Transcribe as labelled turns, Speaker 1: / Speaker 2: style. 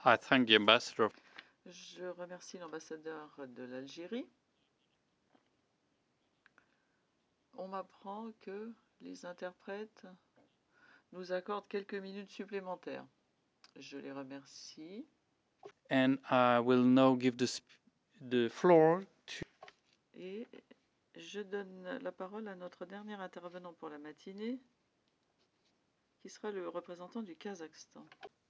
Speaker 1: I thank the ambassador.
Speaker 2: Je remercie l'ambassadeur de l'Algérie. On m'apprend que les interprètes nous accordent quelques minutes supplémentaires. Je les remercie.
Speaker 1: And I will now give the floor to...
Speaker 2: Et je donne la parole à notre dernier intervenant pour la matinée, qui sera le représentant du Kazakhstan.